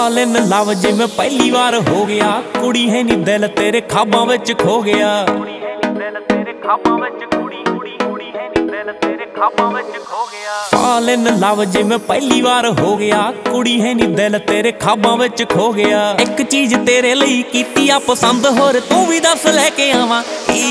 fall in love जिवें पहली बार हो गया कुड़ी है नी दिल तेरे ख्वाबां विच खो गया fall in love जिवें पहली बार हो गया कुड़ी है नी दिल तेरे ख्वाबां विच खो गया एक चीज तेरे लई कीती आ पसंद होर तू भी दस लैके आवां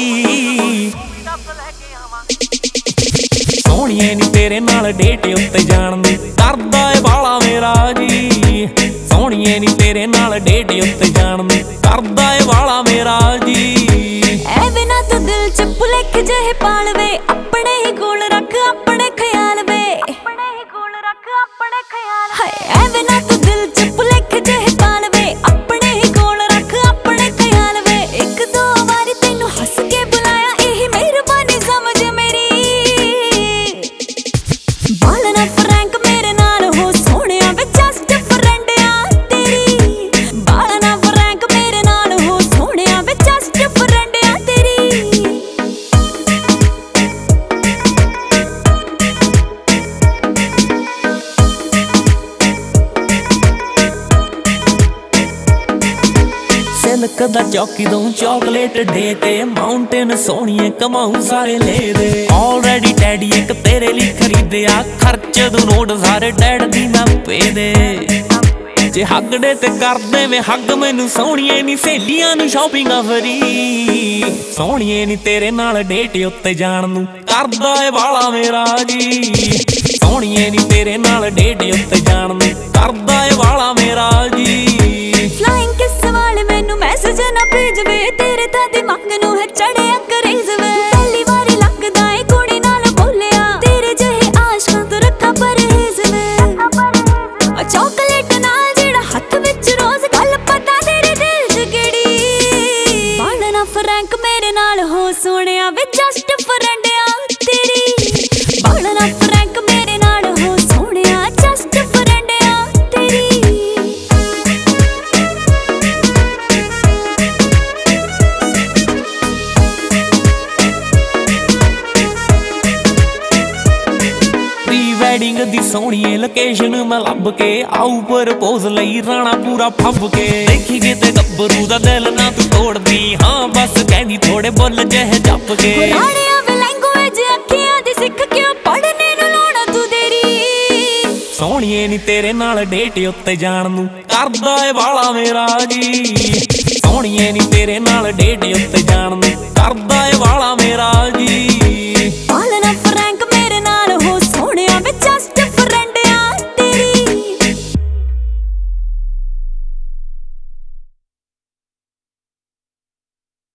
सोहणीए नी तेरे नाल डेट उत्ते जाण नूं करदा ए बाला मेरा जी सोहणीए नी तेरे नाल डेट उत्ते जाण नूं करदा ए बाला मेरा जी ऐ बिना तू दिल च भुलेख जहे पाल वे अपने ही कोल रख अपने ख्याल वे हाय ऐ बिना तू दिल च भुलेख जहे पाल वे अपने ही कोल रख अपने ख्याल वे एक दो बारी तैनू हस के बुलाया यही मेहरबानी समझ मेरी बालना फ्रैंक मेरे नाल हो सोहणिया वे जस्ट फ्रेंड आ तेरी बालना फ्रैंक मेरे नाल हो सोहणिया वे जस्ट फ्रेंड आ तेरी सिल्क दा चौकी दूं चॉकलेट डे ते माउंटेन सोहणीए कमाऊं सारे ले दे ऑलरेडी डैडी एक तेरे लिए खरीदिया खर्च दू नोट सारे डैड दी मैं पे दे जे हग डे ते कर दे मैं हग मैनू सोहणीए नी सहेलियां नू शॉपिंग फ्री सोहणीए नी तेरे नाल डेट उत्ते जाण नूं करदा ए बाला मेरा जी सोहणीए नी तेरे नाल डेट उत्ते जाण नूं करदा ए बाला मेरा जी फ्लाइंग किस वाले मैनू मैसेज ना भेज वे तेरे ता दिमाग नू है चढ़िया करेज वे पहली बारी लगदा ए कुड़ी नाल बोलिया तेरे जहे आशकां तो रखा परहेज वे चॉकलेट नाल जेड़ा हथ विच रोज गल पता तेरे दिल च केड़ी बालना फ्रैंक मेरे नाल हो सोहणिया वे जस्ट फ्रेंड आ तेरी बालना फ्रैंक मेरे नाल हो सोहणिया जस्ट फ्रेंड आ तेरी वेडिंग दी सोहणीए लोकेशन मैं लभ के आऊ प्रपोज लई राणा पूरा फब के देखी गे ते गब्बरू दा दिल ना तू तोड़दी हां बस कहंदी थोड़े बुल जह जप के राणिया वे लैंग्वेज अखियां दी सिख के पढ़ने नू लाउणा तू देरी सोहणीए नी तेरे नाल डेट उत्ते जाण नूं करदा ए बाला मेरा जी सोहणीए नी तेरे नाल डेट उत्ते